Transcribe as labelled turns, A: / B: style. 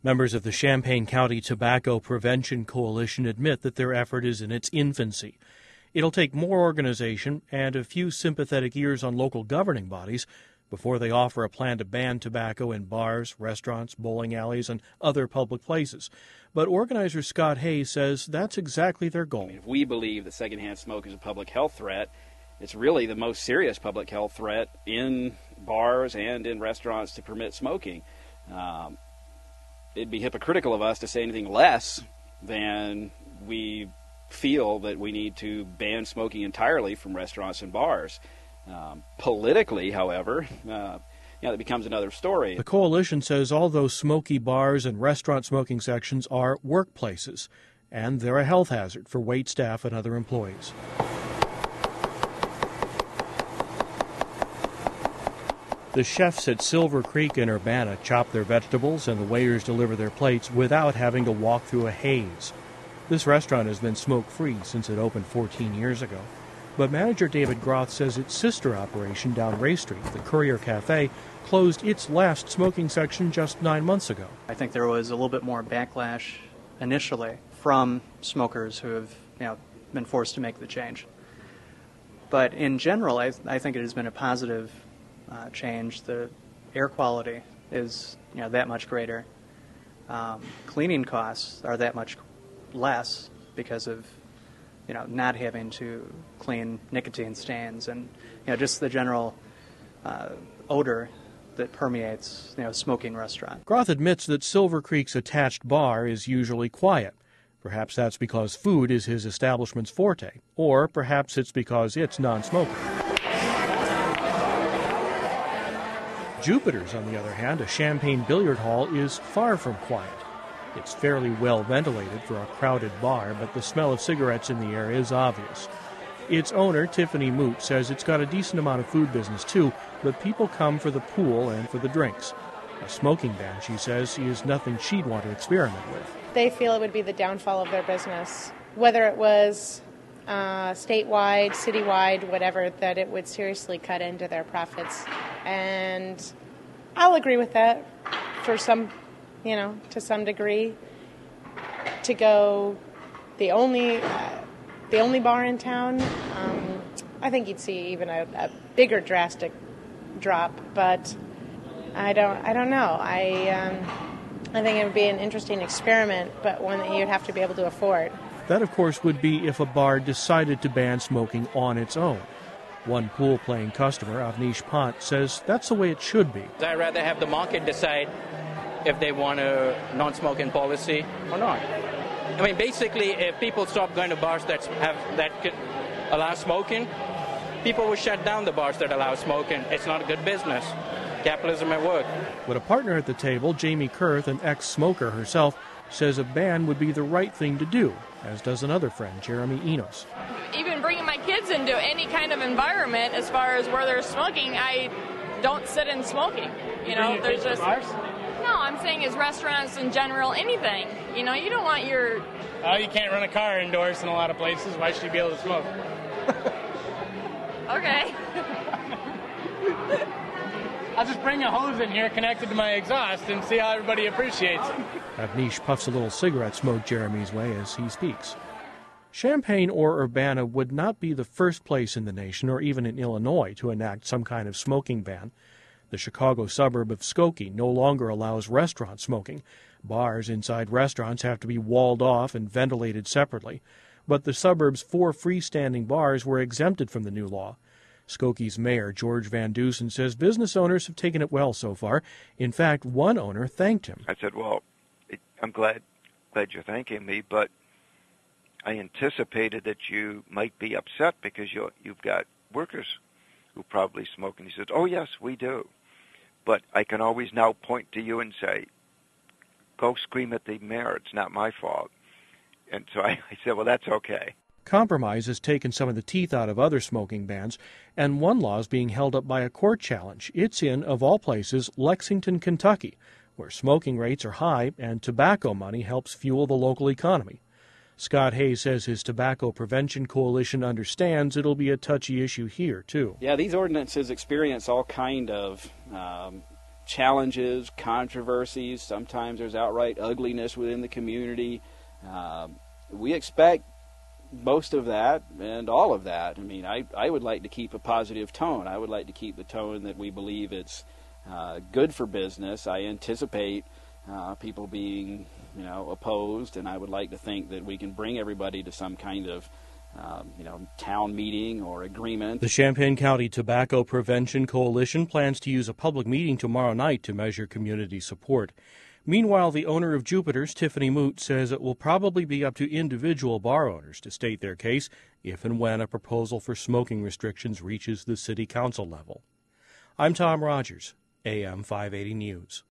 A: Members of the Champaign County Tobacco Prevention Coalition admit that their effort is in its infancy. It'll take more organization and a few sympathetic ears on local governing bodies before they offer a plan to ban tobacco in bars, restaurants, bowling alleys, and other public places. But organizer Scott Hayes says that's exactly their goal.
B: If we believe that secondhand smoke is a public health threat, it's really the most serious public health threat in bars and in restaurants to permit smoking. It'd be hypocritical of us to say anything less than we feel that we need to ban smoking entirely from restaurants and bars. Politically, however, that becomes another story.
A: The coalition says all those smoky bars and restaurant smoking sections are workplaces, and they're a health hazard for wait staff and other employees. The chefs at Silver Creek in Urbana chop their vegetables and the waiters deliver their plates without having to walk through a haze. This restaurant has been smoke-free since it opened 14 years ago. But manager David Groth says its sister operation down Ray Street, the Courier Cafe, closed its last smoking section just 9 months ago.
C: I think there was a little bit more backlash initially from smokers who have been forced to make the change. But in general, I think it has been a positive change. The air quality is that much greater. Cleaning costs are that much less because of not having to clean nicotine stains and just the general odor that permeates a smoking restaurant.
A: Groth admits that Silver Creek's attached bar is usually quiet. Perhaps that's because food is his establishment's forte, or perhaps it's because it's non-smoking. Jupiter's, on the other hand, a Champaign billiard hall, is far from quiet. It's fairly well ventilated for a crowded bar, but the smell of cigarettes in the air is obvious. Its owner, Tiffany Moot, says it's got a decent amount of food business too, but people come for the pool and for the drinks. A smoking ban, she says, is nothing she'd want to experiment with.
D: They feel it would be the downfall of their business. Whether it was statewide, citywide, whatever, that it would seriously cut into their profits. And I'll agree with that for some, to some degree. To go the only bar in town, I think you'd see even a bigger drastic drop, but I don't know. I think it would be an interesting experiment, but one that you'd have to be able to afford.
A: That, of course, would be if a bar decided to ban smoking on its own. One pool-playing customer, Avnish Pant, says that's the way it should be.
E: I'd rather have the market decide if they want a non-smoking policy or not. I mean, basically, if people stop going to bars that could allow smoking, people will shut down the bars that allow smoking. It's not a good business. Capitalism at work.
A: But a partner at the table, Jamie Kurth, an ex-smoker herself, says a ban would be the right thing to do, as does another friend, Jeremy Enos.
F: Even bringing my kids into any kind of environment as far as where they're smoking, I don't sit in smoking. There's just... Bars? No, I'm saying as restaurants in general, anything. You don't want your...
G: Oh, you can't run a car indoors in a lot of places. Why should you be able to smoke?
F: Okay.
G: I'll just bring a hose in here connected to my exhaust and see how everybody appreciates it.
A: Avnish puffs a little cigarette smoke Jeremy's way as he speaks. Champaign or Urbana would not be the first place in the nation or even in Illinois to enact some kind of smoking ban. The Chicago suburb of Skokie no longer allows restaurant smoking. Bars inside restaurants have to be walled off and ventilated separately. But the suburb's 4 freestanding bars were exempted from the new law. Skokie's mayor, George Van Dusen, says business owners have taken it well so far. In fact, one owner thanked him.
H: I said, well, I'm glad you're thanking me, but I anticipated that you might be upset because you've got workers who probably smoke. And he said, oh, yes, we do. But I can always now point to you and say, go scream at the mayor. It's not my fault. And so I said, well, that's okay.
A: Compromise has taken some of the teeth out of other smoking bans, and one law is being held up by a court challenge. It's in, of all places, Lexington, Kentucky, where smoking rates are high and tobacco money helps fuel the local economy. Scott Hayes says his Tobacco Prevention Coalition understands it'll be a touchy issue here, too.
B: Yeah, these ordinances experience all kind of challenges, controversies. Sometimes there's outright ugliness within the community. We expect most of that and all of that. I mean, I would like to keep a positive tone. I would like to keep the tone that we believe it's good for business. I anticipate people being, opposed, and I would like to think that we can bring everybody to some kind of town meeting or agreement.
A: The Champaign County Tobacco Prevention Coalition plans to use a public meeting tomorrow night to measure community support. Meanwhile, the owner of Jupiter's, Tiffany Moot, says it will probably be up to individual bar owners to state their case if and when a proposal for smoking restrictions reaches the city council level. I'm Tom Rogers, AM 580 News.